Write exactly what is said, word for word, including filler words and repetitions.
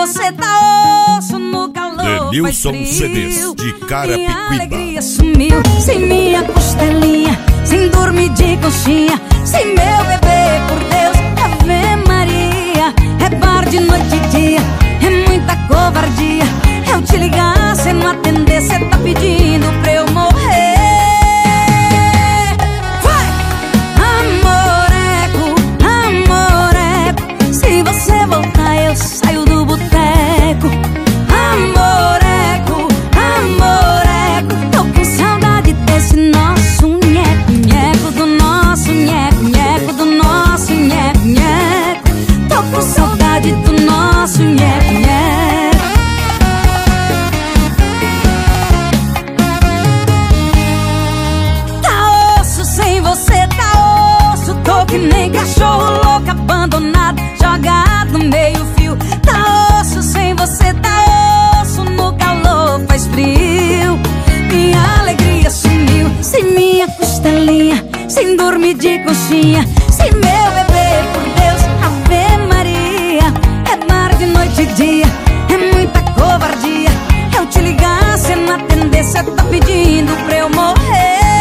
você tá osso, no calor faz Denilson frio. C Ds de Carapicuíba. Minha alegria sumiu, sem minha costelinha, sem dormir de conchinha, sem meu bebê, por Deus, Ave Maria. É bar de noite e dia, é muita covardia. Eu te ligar, cê não atender, cê tá pedindo pra eu morrer. Vai! Amoreco, amoreco, se você voltar eu saio do boteco. Amoreco, amoreco, tô com saudade desse nosso nheco, nheco, do nosso nheco, nheco, do nosso nheco, nheco. Tô com saudade do nosso nheco, nheco. Tá osso, sem você tá osso, tô que nem cachorro louco abandonado, jogado no meio fio. Tá osso, sem você tá osso, no calor faz frio. Minha alegria sumiu, sem minha costelinha, sem dormir de conchinha, sem meu bebê, por Deus, Ave Maria. É bar de noite e dia, é muita covardia. Eu te ligar, cê não atender, cê tá pedindo pra eu morrer.